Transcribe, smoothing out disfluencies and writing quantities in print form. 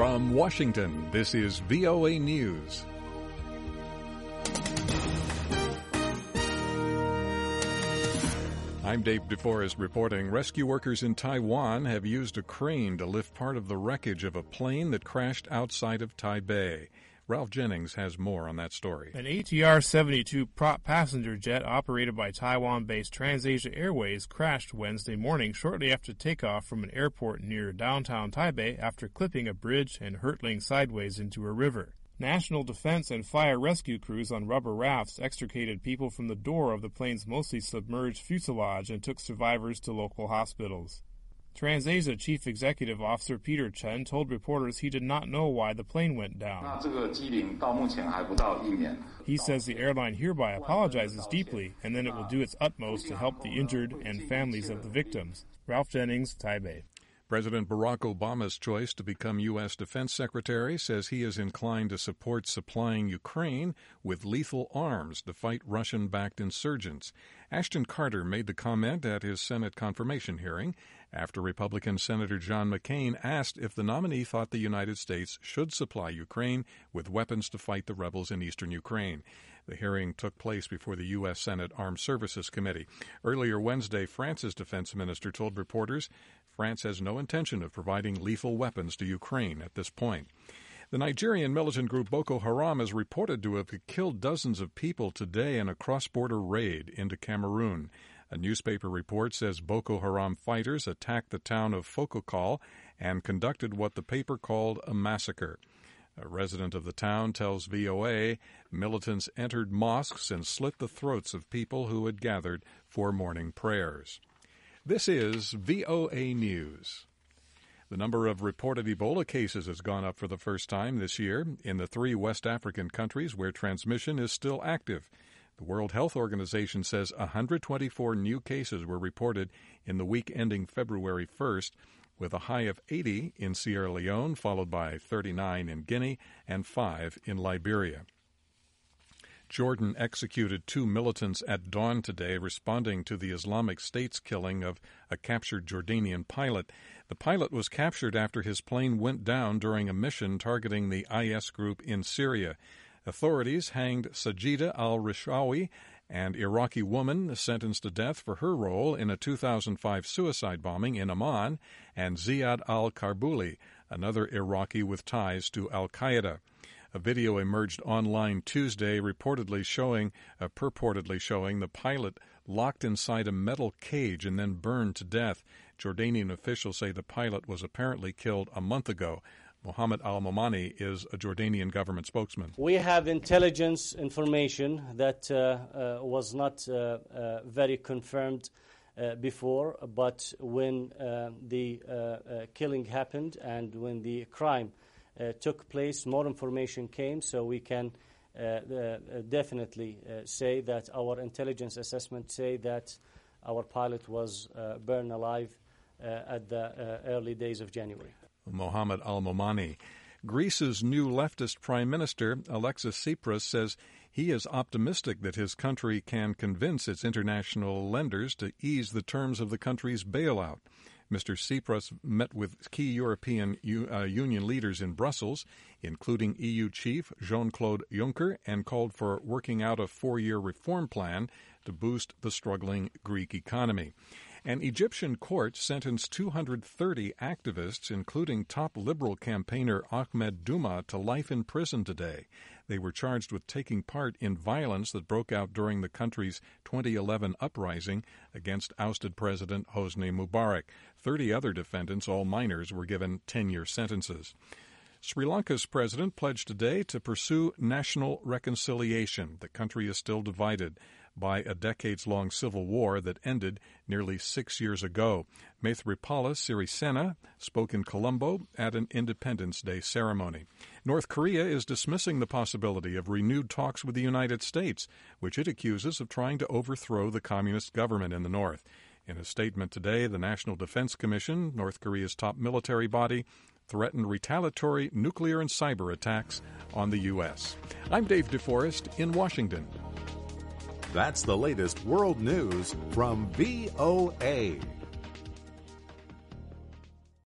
From Washington, this is VOA News. I'm Dave DeForest reporting. Rescue workers in Taiwan have used a crane to lift part of the wreckage of a plane that crashed outside of Taipei. Ralph Jennings has more on that story. An ATR-72 prop passenger jet operated by Taiwan-based TransAsia Airways crashed Wednesday morning shortly after takeoff from an airport near downtown Taipei after clipping a bridge and hurtling sideways into a river. National Defense and fire rescue crews on rubber rafts extricated people from the door of the plane's mostly submerged fuselage and took survivors to local hospitals. TransAsia Chief Executive Officer Peter Chen told reporters he did not know why the plane went down. He says the airline hereby apologizes deeply and then it will do its utmost to help the injured and families of the victims. Ralph Jennings, Taipei. President Barack Obama's choice to become U.S. Defense Secretary says he is inclined to support supplying Ukraine with lethal arms to fight Russian-backed insurgents. Ashton Carter made the comment at his Senate confirmation hearing after Republican Senator John McCain asked if the nominee thought the United States should supply Ukraine with weapons to fight the rebels in eastern Ukraine. The hearing took place before the U.S. Senate Armed Services Committee. Earlier Wednesday, France's defense minister told reporters France has no intention of providing lethal weapons to Ukraine at this point. The Nigerian militant group Boko Haram is reported to have killed dozens of people today in a cross-border raid into Cameroon. A newspaper report says Boko Haram fighters attacked the town of Fokokol and conducted what the paper called a massacre. A resident of the town tells VOA militants entered mosques and slit the throats of people who had gathered for morning prayers. This is VOA News. The number of reported Ebola cases has gone up for the first time this year in the 3 West African countries where transmission is still active. The World Health Organization says 124 new cases were reported in the week ending February 1st, with a high of 80 in Sierra Leone, followed by 39 in Guinea and 5 in Liberia. Jordan executed 2 militants at dawn today, responding to the Islamic State's killing of a captured Jordanian pilot. The pilot was captured after his plane went down during a mission targeting the IS group in Syria. Authorities hanged Sajida al-Rishawi, an Iraqi woman sentenced to death for her role in a 2005 suicide bombing in Amman, and Ziad al-Karbuli, another Iraqi with ties to al-Qaeda. A video emerged online Tuesday purportedly showing the pilot locked inside a metal cage and then burned to death. Jordanian officials say the pilot was apparently killed a month ago. Mohammed al-Momani is a Jordanian government spokesman. We have intelligence information that was not very confirmed before, but when the killing happened and when the crime took place, more information came, so we can definitely say that our intelligence assessment say that our pilot was burned alive at the early days of January. Mohammed al-Momani. Greece's new leftist prime minister, Alexis Tsipras, says he is optimistic that his country can convince its international lenders to ease the terms of the country's bailout. Mr. Tsipras met with key European Union leaders in Brussels, including EU chief Jean-Claude Juncker, and called for working out a 4-year reform plan to boost the struggling Greek economy. An Egyptian court sentenced 230 activists, including top liberal campaigner Ahmed Douma, to life in prison today. They were charged with taking part in violence that broke out during the country's 2011 uprising against ousted President Hosni Mubarak. 30 other defendants, all minors, were given 10-year sentences. Sri Lanka's president pledged today to pursue national reconciliation. The country is still divided by a decades-long civil war that ended nearly 6 years ago. Maithripala Sirisena spoke in Colombo at an Independence Day ceremony. North Korea is dismissing the possibility of renewed talks with the United States, which it accuses of trying to overthrow the communist government in the north. In a statement today, the National Defense Commission, North Korea's top military body, threatened retaliatory nuclear and cyber attacks on the U.S. I'm Dave DeForest in Washington. That's the latest world news from VOA.